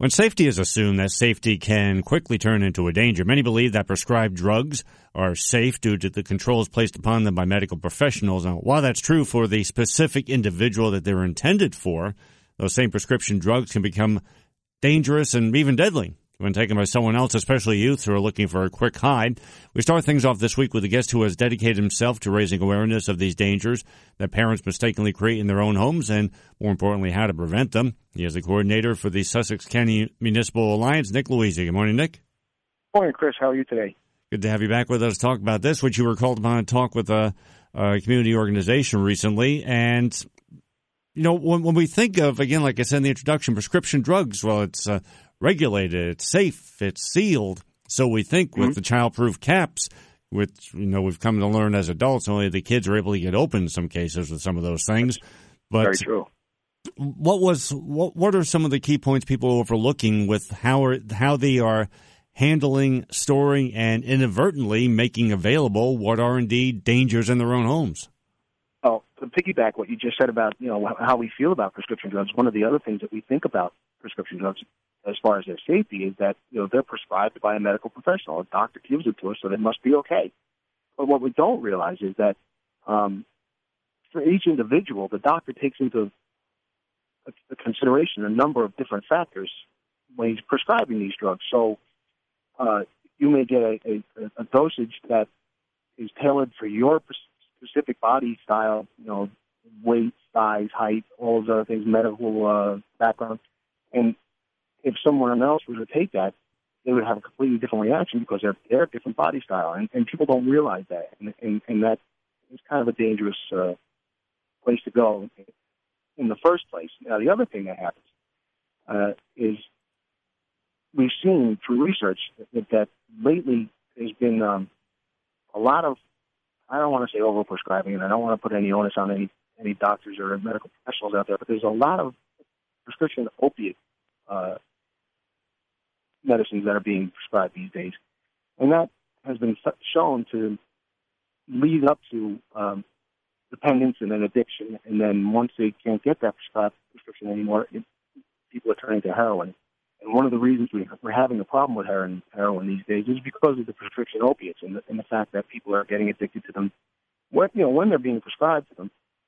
When safety is assumed, that safety can quickly turn into a danger. Many believe that prescribed drugs are safe due to the controls placed upon them by medical professionals. Now, while that's true for the specific individual that they're intended for, those same prescription drugs can become dangerous and even deadly when taken by someone else, especially youth who are looking for a quick high. We start things off this week with a guest who has dedicated himself to raising awareness of these dangers that parents mistakenly create in their own homes and, more importantly, how to prevent them. He is the coordinator for the Sussex County Municipal Alliance, Nick Luisi. Good morning, Nick. Good morning, Chris. How are you today? Good to have you back with us to talk about this, which you were called upon to talk with a community organization recently. And, you know, when we think of, again, like I said in the introduction, prescription drugs, well, it's regulated, it's safe, it's sealed. So we think with the child-proof caps, which, you know, we've come to learn as adults, only the kids are able to get open in some cases with some of those things. But very true. What are some of the key points people are overlooking with how they are handling, storing, and inadvertently making available what are indeed dangers in their own homes? Oh, to piggyback what you just said about, you know, how we feel about prescription drugs, one of the other things that we think about prescription drugs as far as their safety is that, you know, they're prescribed by a medical professional. A doctor gives it to us, so they must be okay. But what we don't realize is that for each individual, the doctor takes into consideration a number of different factors when he's prescribing these drugs. So you may get a dosage that is tailored for your specific body style, you know, weight, size, height, all those other things, medical background. And if someone else were to take that, they would have a completely different reaction because they're a different body style. And people don't realize that. And that is kind of a dangerous place to go in the first place. Now, the other thing that happens is we've seen through research that lately there's been a lot of, I don't want to say overprescribing, and I don't want to put any onus on any doctors or medical professionals out there, but there's a lot of prescription opiate medicines that are being prescribed these days. And that has been shown to lead up to dependence and then addiction. And then once they can't get that prescription anymore, people are turning to heroin. And one of the reasons we're having a problem with heroin these days is because of the prescription opiates and the fact that people are getting addicted to them when they're being prescribed to them,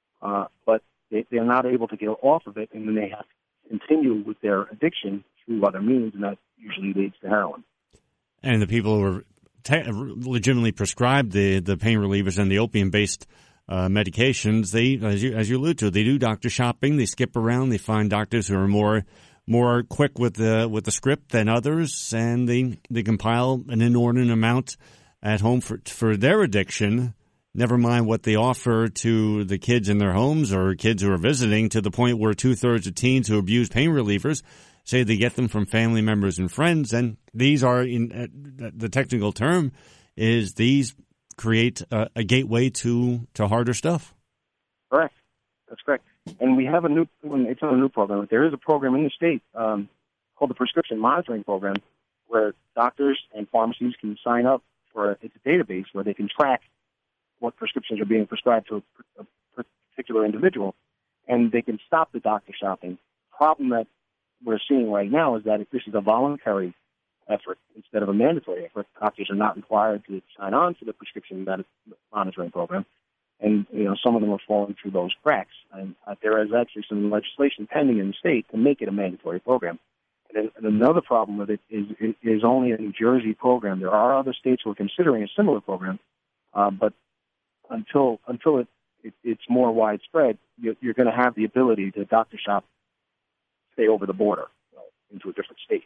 but they're not able to get off of it, and then they have to continue with their addiction through other means, and that usually leads to heroin. And the people who are legitimately prescribed the pain relievers and the opium-based medications, they, as you allude to, they do doctor shopping. They skip around. They find doctors who are more quick with the script than others, and they compile an inordinate amount at home for their addiction. Never mind what they offer to the kids in their homes or kids who are visiting, to the point where 2/3 of teens who abuse pain relievers say they get them from family members and friends. And these are, in the technical term, is these create a gateway to harder stuff. Correct. That's correct. And we have it's not a new program, but there is a program in the state called the Prescription Monitoring Program, where doctors and pharmacies can sign up for it's a database where they can track what prescriptions are being prescribed to a particular individual, and they can stop the doctor shopping. The problem that we're seeing right now is that if this is a voluntary effort instead of a mandatory effort, doctors are not required to sign on to the Prescription Monitoring Program. And, you know, some of them are falling through those cracks. And there is actually some legislation pending in the state to make it a mandatory program. And another problem with it is only a New Jersey program. There are other states who are considering a similar program, but until it's more widespread, you're going to have the ability to doctor shop, stay over the border, into a different state.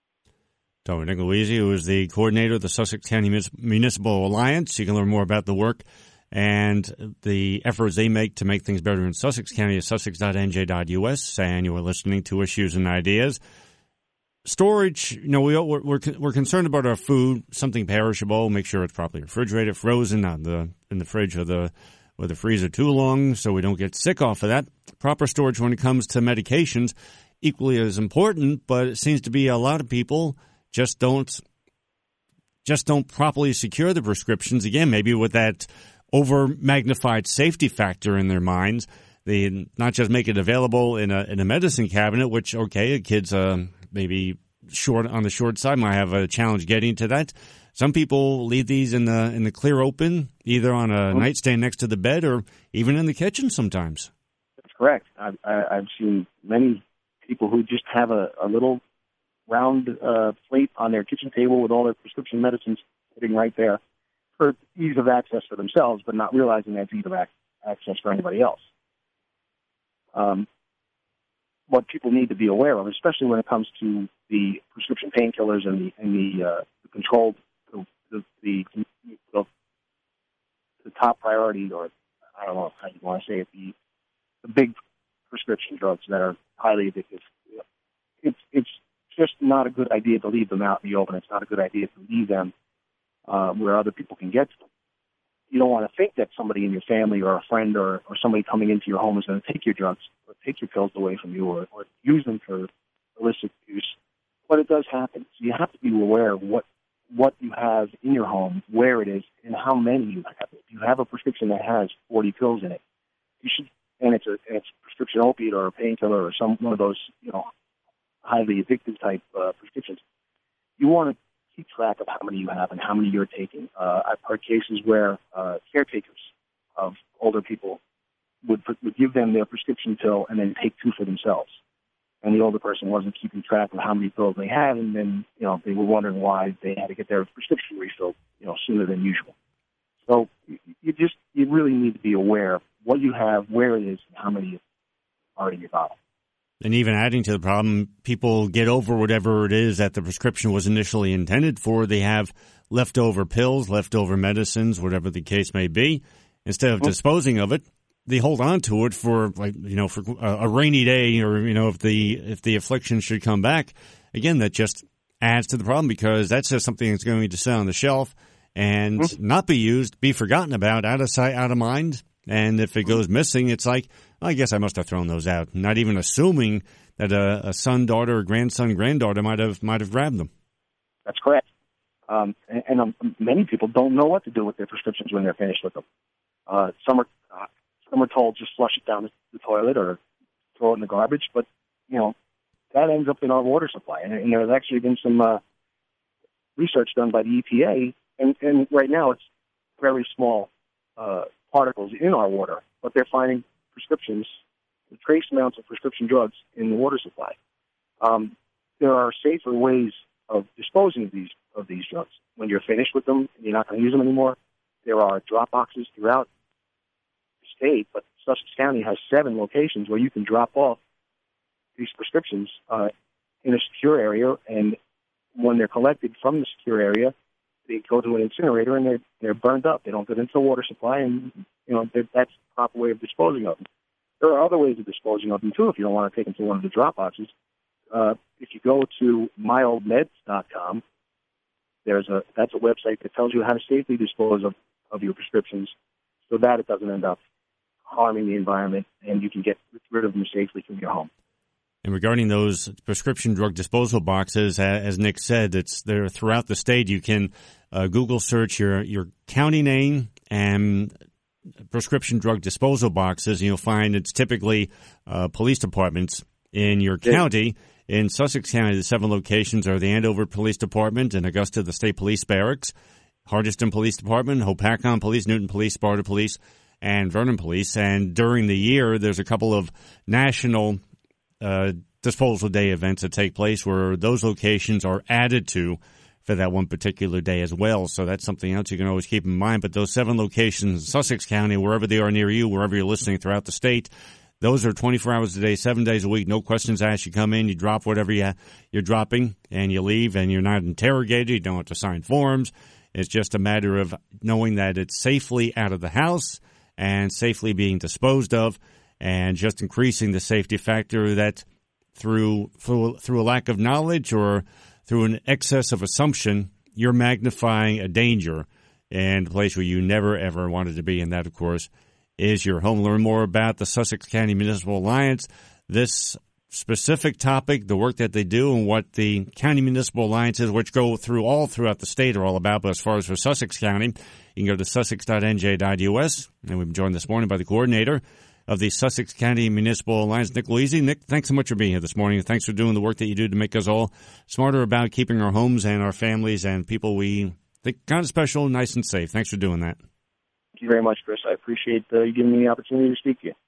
So Nick Luisi, who is the coordinator of the Sussex County Municipal Alliance. You can learn more about the work and the efforts they make to make things better in Sussex County at sussex.nj.us. And you are listening to Issues and Ideas. Storage, you know, we're concerned about our food, something perishable. Make sure it's properly refrigerated, frozen, not in the fridge or the freezer too long, so we don't get sick off of that. Proper storage when it comes to medications, equally as important. But it seems to be a lot of people just don't properly secure the prescriptions. Again, maybe with that over magnified safety factor in their minds. They not just make it available in a medicine cabinet, which, okay, a kid's maybe on the short side, might have a challenge getting to that. Some people leave these in the clear open, either on a nightstand next to the bed or even in the kitchen sometimes. That's correct. I've seen many people who just have a little round plate on their kitchen table with all their prescription medicines sitting right there for ease of access for themselves, but not realizing that's ease of access for anybody else. What people need to be aware of, especially when it comes to the prescription painkillers and the controlled, the top priority, or I don't know how you want to say it, the big prescription drugs that are highly addictive. It's just not a good idea to leave them out in the open. It's not a good idea to leave them where other people can get to them. You don't want to think that somebody in your family or a friend or somebody coming into your home is going to take your drugs or take your pills away from you or use them for illicit use. But it does happen. So you have to be aware of what you have in your home, where it is, and how many you have. If you have a prescription that has 40 pills in it, you should, and it's a prescription opiate or a painkiller or one of those, highly addictive type prescriptions, you want to keep track of how many you have and how many you're taking. I've heard cases where caretakers of older people would give them their prescription pill and then take 2 for themselves. And the older person wasn't keeping track of how many pills they had, and then they were wondering why they had to get their prescription refilled sooner than usual. So you really need to be aware of what you have, where it is, and how many are in your bottle. And even adding to the problem, people get over whatever it is that the prescription was initially intended for. They have leftover pills, leftover medicines, whatever the case may be. Instead of disposing of it, they hold on to it for for a rainy day, or if the affliction should come back. Again, that just adds to the problem, because that's just something that's going to sit on the shelf and not be used, be forgotten about, out of sight, out of mind. And if it goes missing, it's like, I guess I must have thrown those out, not even assuming that a son, daughter, or grandson, granddaughter might have grabbed them. That's correct. And many people don't know what to do with their prescriptions when they're finished with them. Some are told just flush it down the toilet or throw it in the garbage, but that ends up in our water supply. And there's actually been some research done by the EPA, and right now it's very small particles in our water, but they're finding trace amounts of prescription drugs in the water supply. There are safer ways of disposing of these drugs. When you're finished with them and you're not going to use them anymore, there are drop boxes throughout the state, but Sussex County has 7 locations where you can drop off these prescriptions in a secure area, and when they're collected from the secure area, they go to an incinerator and they're burned up. They don't get into the water supply, and that's the proper way of disposing of them. There are other ways of disposing of them too if you don't want to take them to one of the drop boxes. If you go to myoldmeds.com, that's a website that tells you how to safely dispose of your prescriptions so that it doesn't end up harming the environment, and you can get rid of them safely from your home. And regarding those prescription drug disposal boxes, as Nick said, they're throughout the state. You can Google search your county name and prescription drug disposal boxes, and you'll find it's typically police departments in your county. In Sussex County, the 7 locations are the Andover Police Department, in Augusta, the State Police Barracks, Hardyston Police Department, Hopatcong Police, Newton Police, Sparta Police, and Vernon Police. And during the year, there's a couple of national disposal day events that take place where those locations are added to for that one particular day as well. So that's something else you can always keep in mind. But those 7 locations in Sussex County, wherever they are near you, wherever you're listening throughout the state, those are 24 hours a day, 7 days a week, no questions asked. You come in, you drop whatever you're dropping, and you leave, and you're not interrogated. You don't have to sign forms. It's just a matter of knowing that it's safely out of the house and safely being disposed of, and just increasing the safety factor that through a lack of knowledge or through an excess of assumption, you're magnifying a danger in a place where you never, ever wanted to be. And that, of course, is your home. Learn more about the Sussex County Municipal Alliance, this specific topic, the work that they do, and what the County Municipal Alliances, which go throughout the state, are all about. But as far as for Sussex County, you can go to sussex.nj.us. And we've been joined this morning by the coordinator of the Sussex County Municipal Alliance, Nick Luizzi. Nick, thanks so much for being here this morning. Thanks for doing the work that you do to make us all smarter about keeping our homes and our families and people we think kind of special, nice and safe. Thanks for doing that. Thank you very much, Chris. I appreciate you giving me the opportunity to speak to you.